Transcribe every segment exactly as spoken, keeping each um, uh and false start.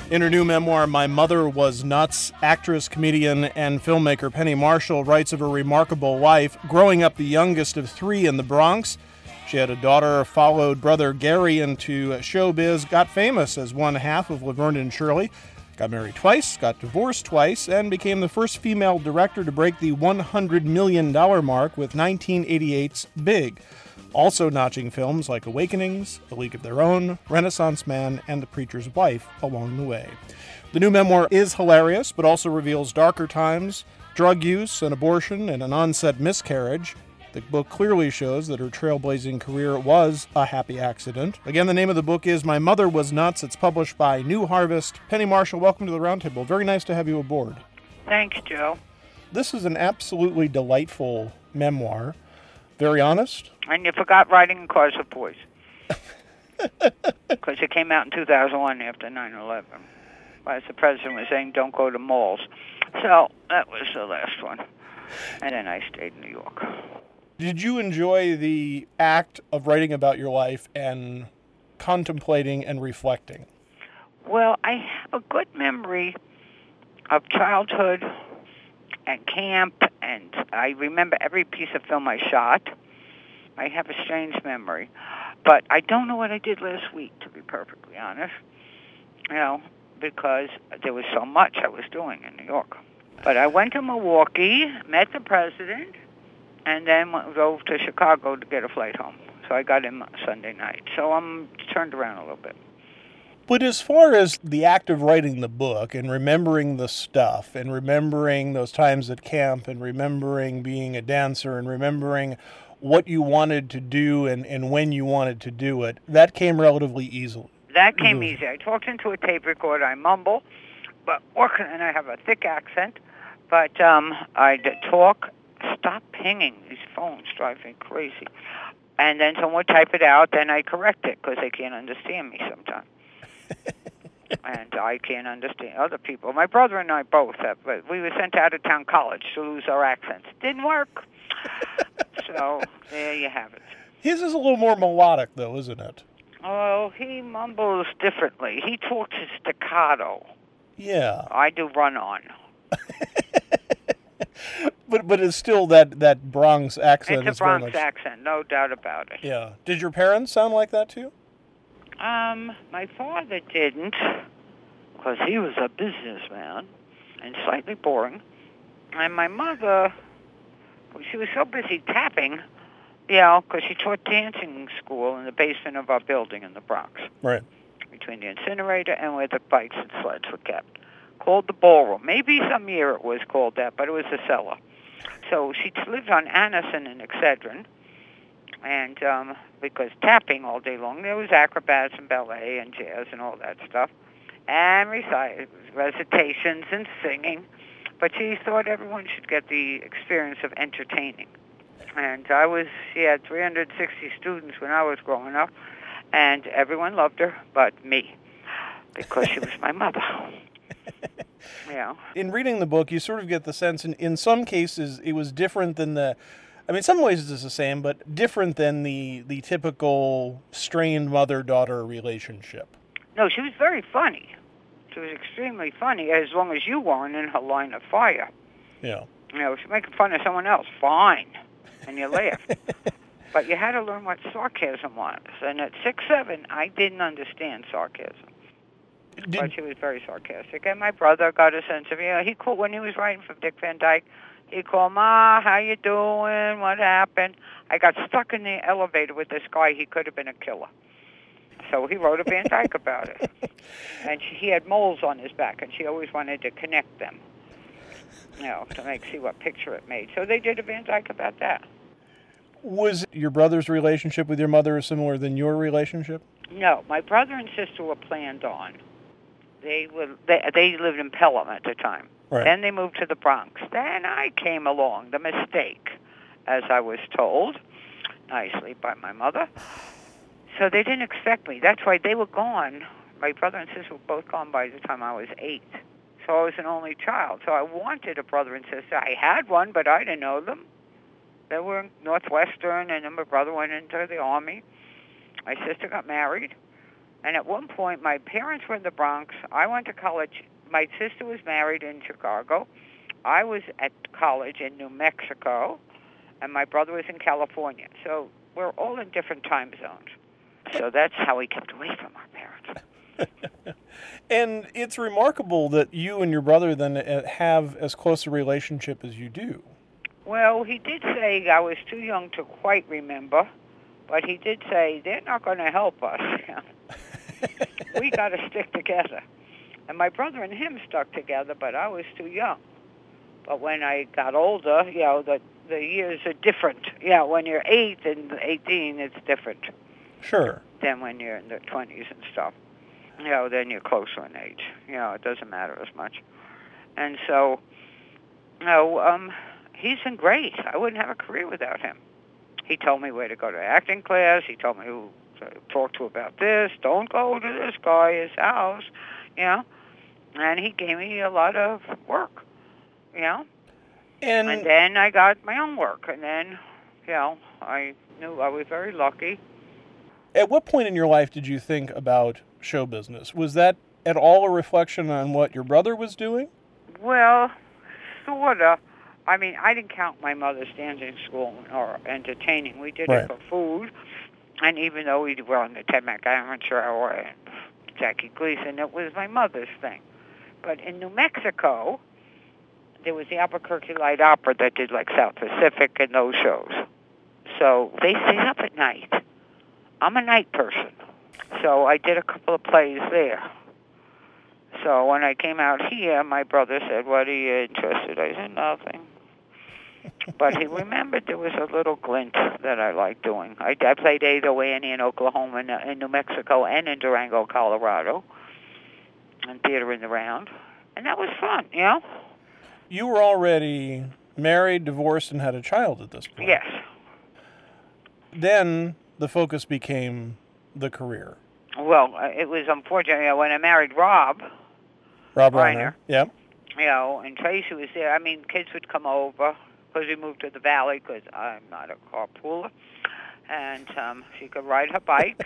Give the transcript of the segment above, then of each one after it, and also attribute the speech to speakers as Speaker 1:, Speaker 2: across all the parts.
Speaker 1: In her new memoir, My Mother Was Nuts, actress, comedian, and filmmaker Penny Marshall writes of her remarkable life, growing up the youngest of three in the Bronx. She had a daughter, followed brother Gary into showbiz, got famous as one half of Laverne and Shirley, got married twice, got divorced twice, and became the first female director to break the one hundred million dollars mark with nineteen eighty-eight's Big. Also notching films like Awakenings, A League of Their Own, Renaissance Man, and The Preacher's Wife along the way. The new memoir is hilarious, but also reveals darker times, drug use, an abortion, and an on-set miscarriage. The book clearly shows that her trailblazing career was a happy accident. Again, the name of the book is My Mother Was Nuts. It's published by New Harvest. Penny Marshall, welcome to the Roundtable. Very nice to have you aboard.
Speaker 2: Thanks, Joe.
Speaker 1: This is an absolutely delightful memoir. Very honest.
Speaker 2: And you forgot Riding in Cars with Boys. Because it came out in two thousand one after nine eleven. As the president was saying, don't go to malls. So that was the last one. And then I stayed in New York.
Speaker 1: Did you enjoy the act of writing about your life and contemplating and reflecting?
Speaker 2: Well, I have a good memory of childhood and camp, and I remember every piece of film I shot. I have a strange memory. But I don't know what I did last week, to be perfectly honest. You know, because there was so much I was doing in New York. But I went to Milwaukee, met the president, and then went, drove to Chicago to get a flight home. So I got in Sunday night. So I'm turned around a little bit.
Speaker 1: But as far as the act of writing the book and remembering the stuff and remembering those times at camp and remembering being a dancer and remembering what you wanted to do and, and when you wanted to do it, that came relatively easily.
Speaker 2: That came mm-hmm. easy. I talked into a tape recorder. I mumble, but working, and I have a thick accent. But um, I talk. Stop pinging. These phones drive me crazy. And then someone would type it out, then I correct it because they can't understand me sometimes. And I can't understand other people. My brother and I both have, but we were sent to out-of-town college to lose our accents. Didn't work. So there you have it.
Speaker 1: His is a little more melodic, though, isn't it?
Speaker 2: Oh, he mumbles differently. He talks in staccato.
Speaker 1: Yeah.
Speaker 2: I do run-on.
Speaker 1: But but it's still that, that Bronx accent.
Speaker 2: It's a Bronx much... accent, no doubt about it.
Speaker 1: Yeah. Did your parents sound like that too?
Speaker 2: Um, my father didn't, because he was a businessman and slightly boring. And my mother, she was so busy tapping, you know, because she taught dancing school in the basement of our building in the Bronx.
Speaker 1: Right.
Speaker 2: Between the incinerator and where the bikes and sleds were kept. Called the ballroom. Maybe some year it was called that, but it was a cellar. So she lived on Anniston and Excedrin, and um, because tapping all day long, there was acrobats and ballet and jazz and all that stuff, and recite, recitations and singing. But she thought everyone should get the experience of entertaining. And I was, she had three hundred sixty students when I was growing up, and everyone loved her but me, because she was my mother. Yeah.
Speaker 1: In reading the book, you sort of get the sense, in, in some cases, it was different than the, I mean, in some ways it's the same, but different than the, the typical strained mother-daughter relationship.
Speaker 2: No, she was very funny. She was extremely funny, as long as you weren't in her line of fire.
Speaker 1: Yeah.
Speaker 2: You know, she's making fun of someone else, fine, and you laugh. But you had to learn what sarcasm was. And at six, seven, I didn't understand sarcasm. Did, but she was very sarcastic. And my brother got a sense of, you know, he called, when he was writing for Dick Van Dyke, he called, Ma, how you doing? What happened? I got stuck in the elevator with this guy. He could have been a killer. So he wrote a Van Dyke about it. And she, he had moles on his back, and she always wanted to connect them, you know, to make see what picture it made. So they did a Van Dyke about that.
Speaker 1: Was your brother's relationship with your mother similar than your relationship?
Speaker 2: No, my brother and sister were planned on. They were they, they lived in Pelham at the time.
Speaker 1: Right.
Speaker 2: Then they moved to the Bronx. Then I came along, the mistake, as I was told nicely by my mother. So they didn't expect me. That's why they were gone. My brother and sister were both gone by the time I was eight. So I was an only child. So I wanted a brother and sister. I had one, but I didn't know them. They were in Northwestern, and then my brother went into the Army. My sister got married. And at one point, my parents were in the Bronx. I went to college. My sister was married in Chicago. I was at college in New Mexico, and my brother was in California. So we're all in different time zones. So that's how we kept away from our parents.
Speaker 1: And it's remarkable that you and your brother then have as close a relationship as you do.
Speaker 2: Well, he did say, I was too young to quite remember, but he did say, they're not going to help us. We got to stick together. And my brother and him stuck together, but I was too young. But when I got older, you know, the, the years are different. You know, when you're eight and eighteen, it's different.
Speaker 1: Sure.
Speaker 2: Than when you're in the twenties and stuff. You know, then you're closer in age. You know, it doesn't matter as much. And so, you know, um, he's been great. I wouldn't have a career without him. He told me where to go to acting class. He told me who to talk to about this. Don't go to this guy's house, you know. And he gave me a lot of work, you know.
Speaker 1: And,
Speaker 2: and then I got my own work. And then, you know, I knew I was very lucky.
Speaker 1: At what point in your life did you think about show business? Was that at all a reflection on what your brother was doing?
Speaker 2: Well, sort of. I mean, I didn't count my mother's dancing school or entertaining. We did
Speaker 1: right.
Speaker 2: it for food. And even though we were on the Ted McAmateur Hour and Jackie Gleason, it was my mother's thing. But in New Mexico, there was the Albuquerque Light Opera that did like South Pacific and those shows. So they stayed up at night. I'm a night person. So I did a couple of plays there. So when I came out here, my brother said, what are you interested? I said, nothing. But he remembered there was a little glint that I liked doing. I, I played Ado Annie in Oklahoma, and in New Mexico, and in Durango, Colorado, and theater in the round. And that was fun, you know?
Speaker 1: You were already married, divorced, and had a child at this point.
Speaker 2: Yes.
Speaker 1: Then the focus became the career.
Speaker 2: Well, it was unfortunate. You know, when I married Rob,
Speaker 1: Rob
Speaker 2: Reiner,
Speaker 1: Reiner, yeah.
Speaker 2: You know, and Tracy was there. I mean, kids would come over because we moved to the valley because I'm not a carpooler. And um, she could ride her bike.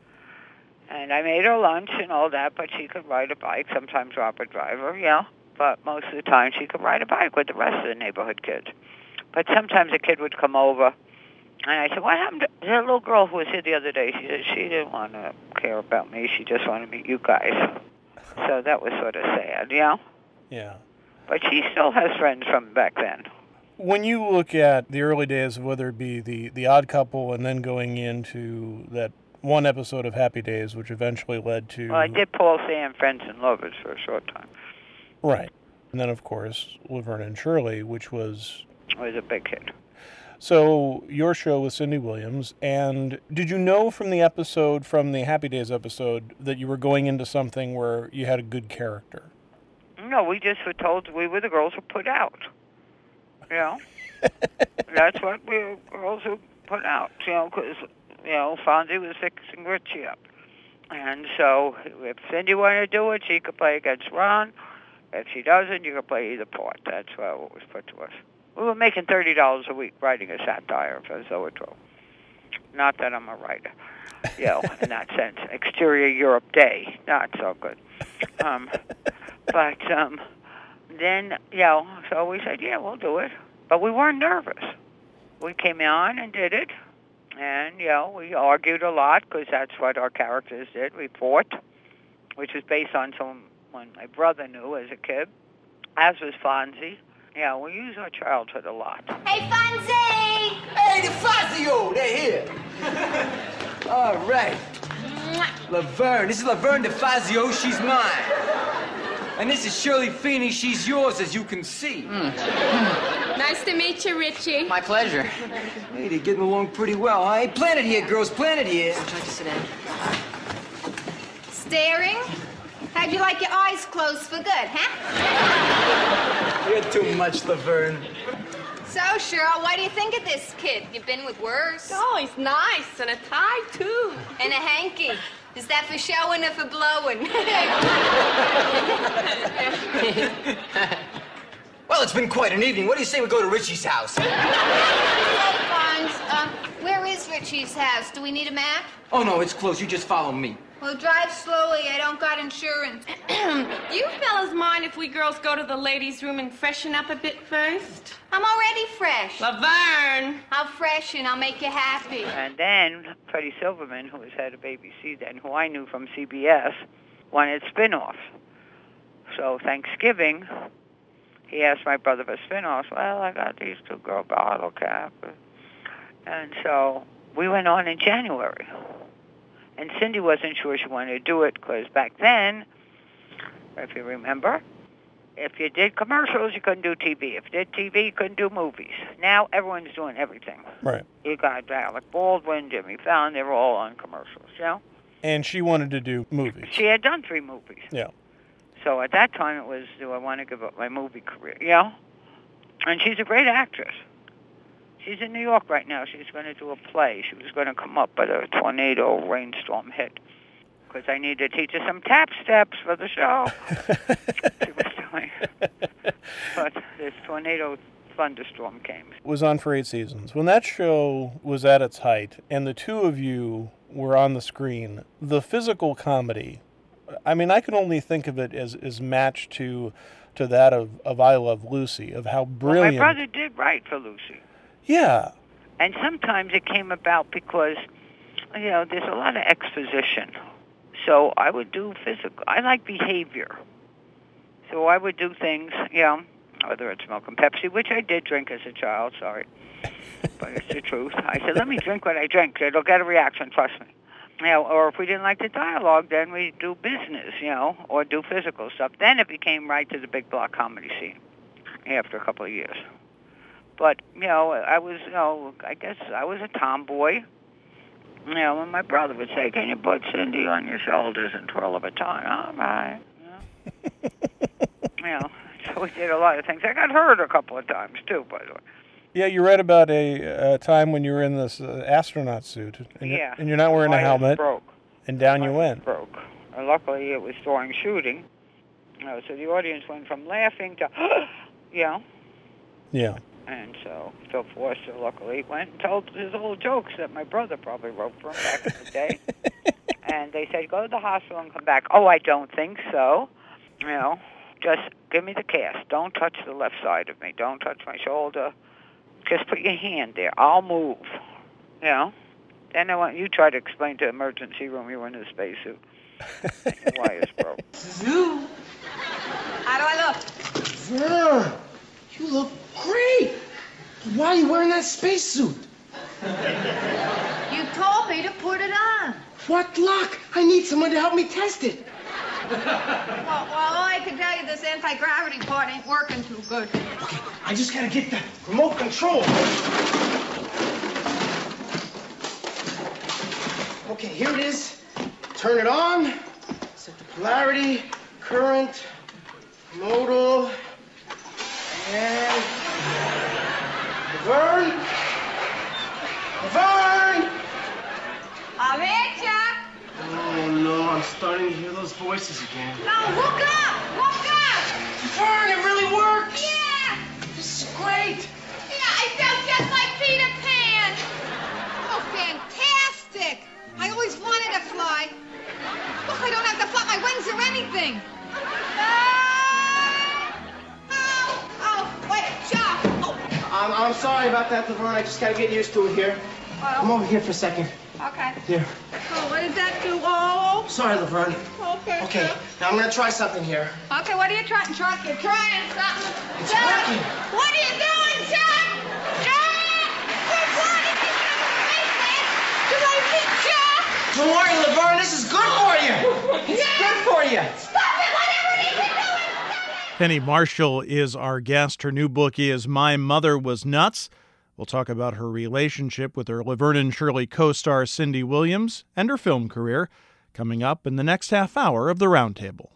Speaker 2: And I made her lunch and all that, but she could ride a bike. Sometimes Rob would drive her, you know. But most of the time she could ride a bike with the rest of the neighborhood kids. But sometimes a kid would come over. And I said, what happened to that little girl who was here the other day? She said she didn't want to care about me. She just wanted to meet you guys. So that was sort of sad, you know?
Speaker 1: Yeah.
Speaker 2: But she still has friends from back then.
Speaker 1: When you look at the early days of whether it be the, the Odd Couple and then going into that one episode of Happy Days, which eventually led to...
Speaker 2: Well, I did Paul Sam, Friends and Lovers for a short time.
Speaker 1: Right. And then, of course, Laverne and Shirley, which was...
Speaker 2: It was a big hit.
Speaker 1: So, your show with Cindy Williams, and did you know from the episode, from the Happy Days episode, that you were going into something where you had a good character?
Speaker 2: No, we just were told we were the girls who put out. You know? That's what we were girls who put out, you know, because, you know, Fonzie was fixing Richie up. And so, if Cindy wanted to do it, she could play against Ron. If she doesn't, you could play either part. That's what was put to us. We were making thirty dollars a week writing a satire for Zoetrope. Not that I'm a writer, you know, in that sense. Exterior Europe Day, not so good. Um, but um, then, you know, so we said, yeah, we'll do it. But we weren't nervous. We came on and did it. And, you know, we argued a lot because that's what our characters did. We fought, which was based on someone my brother knew as a kid, as was Fonzie. Yeah, we use our childhood a lot.
Speaker 3: Hey, Fonzie!
Speaker 4: Hey, the Fazio! They're here. All right. Laverne. This is Laverne DeFazio. She's mine. And this is Shirley Feeney. She's yours, as you can see.
Speaker 5: Mm. Nice to meet you, Richie.
Speaker 4: My pleasure. Hey, they're getting along pretty well, huh? Hey, plan it here, girls. Plan it here.
Speaker 5: Would you like to sit down?
Speaker 3: Staring? How'd you like your eyes closed for good, huh?
Speaker 4: You're too much, Laverne.
Speaker 3: So, Cheryl, what do you think of this kid? You've been with worse.
Speaker 5: Oh, he's nice. And a tie, too.
Speaker 3: And a hanky. Is that for showing or for blowing?
Speaker 4: Well, it's been quite an evening. What do you say we go to Richie's house?
Speaker 3: Hey, Fonz, uh, where is Richie's house? Do we need a map?
Speaker 4: Oh, no, it's close. You just follow me.
Speaker 3: Well, drive slowly. I don't got insurance.
Speaker 5: Do you fellas mind if we girls go to the ladies' room and freshen up a bit first?
Speaker 3: I'm already fresh.
Speaker 5: Laverne!
Speaker 3: I'll freshen. I'll make you happy.
Speaker 2: And then Freddie Silverman, who was head of A B C then, who I knew from C B S, wanted spin-offs. So Thanksgiving, he asked my brother for spin-offs. Well, I got these two girl bottle cap. And so we went on in January. And Cindy wasn't sure she wanted to do it because back then, if you remember, if you did commercials, you couldn't do T V. If you did T V, you couldn't do movies. Now everyone's doing everything.
Speaker 1: Right.
Speaker 2: You got Alec Baldwin, Jimmy Fallon, they were all on commercials, you know?
Speaker 1: And she wanted to do movies.
Speaker 2: She had done three movies.
Speaker 1: Yeah.
Speaker 2: So at that time it was, do I want to give up my movie career, you know? And she's a great actress. She's in New York right now. She's going to do a play. She was going to come up, but a tornado rainstorm hit. Because I need to teach her some tap steps for the show. She was doing. But this tornado thunderstorm came.
Speaker 1: It was on for eight seasons. When that show was at its height and the two of you were on the screen, the physical comedy, I mean, I can only think of it as, as matched to to that of, of I Love Lucy, of how brilliant...
Speaker 2: Well, my brother did write for Lucy.
Speaker 1: Yeah.
Speaker 2: And sometimes it came about because, you know, there's a lot of exposition. So I would do physical. I like behavior. So I would do things, you know, whether it's milk and Pepsi, which I did drink as a child, sorry. But it's the truth. I said, let me drink what I drink. It'll get a reaction, trust me. You know, or if we didn't like the dialogue, then we do business, you know, or do physical stuff. Then it became right to the big block comedy scene after a couple of years. But, you know, I was, you know, I guess I was a tomboy. You know, and my brother would say, can you put Cindy on your shoulders and twirl of a tongue? All right. You know? You know, so we did a lot of things. I got hurt a couple of times, too, by the way.
Speaker 1: Yeah, you read about a, a time when you were in this uh, astronaut suit, and,
Speaker 2: Yeah.
Speaker 1: you're, and you're not wearing a
Speaker 2: My
Speaker 1: helmet,
Speaker 2: broke.
Speaker 1: and down
Speaker 2: My
Speaker 1: you went.
Speaker 2: broke. And luckily, it was during shooting. You know, so the audience went from laughing to, you know.
Speaker 1: Yeah.
Speaker 2: And so Phil Forster, luckily, went and told his old jokes that my brother probably wrote for him back in the day. And they said, go to the hospital and come back. Oh, I don't think so. You know, just give me the cast. Don't touch the left side of me. Don't touch my shoulder. Just put your hand there. I'll move. You know? Then I want you try to explain to the emergency room you were in a spacesuit. Your wires broke.
Speaker 4: Zoo?
Speaker 3: How do I look?
Speaker 4: Vern, you look great. Why are you wearing that spacesuit?
Speaker 3: You told me to put it on.
Speaker 4: What luck? I need someone to help me test it.
Speaker 3: Well, well, all I can tell you, this anti-gravity part ain't working too good.
Speaker 4: Okay, I just gotta get the remote control. Okay, here it is. Turn it on. Set the polarity, current, modal, and... Laverne? Laverne!
Speaker 3: I'm here, Chuck.
Speaker 4: Oh, no, I'm starting to hear those voices again.
Speaker 3: No, look up! Look up!
Speaker 4: Laverne, it really works!
Speaker 3: Yeah!
Speaker 4: This is great!
Speaker 3: Yeah, I felt just like Peter Pan. Oh, fantastic! I always wanted to fly. Look, I don't have to flap my wings or anything. Ah! Oh, oh, wait, Chuck. Oh,
Speaker 4: I'm, I'm sorry about that, Laverne. I just gotta get used to it here. Come
Speaker 3: well,
Speaker 4: over here for a second.
Speaker 3: okay.
Speaker 4: Here.
Speaker 3: Oh, what does that do? Oh,
Speaker 4: Sorry, Laverne.
Speaker 3: okay.
Speaker 4: Okay, now I'm gonna try something here.
Speaker 3: Okay, what are you trying, Chuck? You're trying something.
Speaker 4: It's
Speaker 3: Chuck,
Speaker 4: working.
Speaker 3: what are you doing, Chuck? Chuck! You're trying to Did I meet Chuck?
Speaker 4: Don't worry, Laverne. This is good for you. It's
Speaker 3: Yeah.
Speaker 4: good for you.
Speaker 3: Stop it! Whatever it is you're doing, stop it!
Speaker 1: Penny Marshall is our guest. Her new book is My Mother Was Nuts. We'll talk about her relationship with her Laverne and Shirley co-star Cindy Williams and her film career coming up in the next half hour of The Roundtable.